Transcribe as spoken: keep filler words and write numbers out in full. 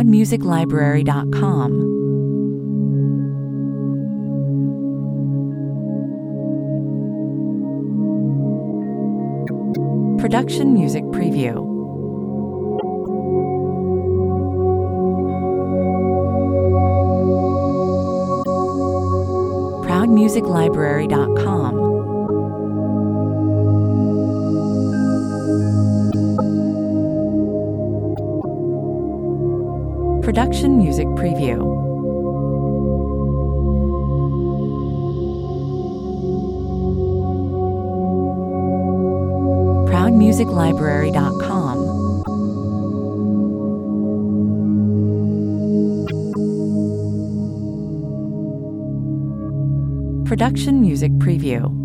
proud music library dot com. Production Music Preview. proud music library dot com. Production Music Preview. proud music library dot com. Production Music Preview.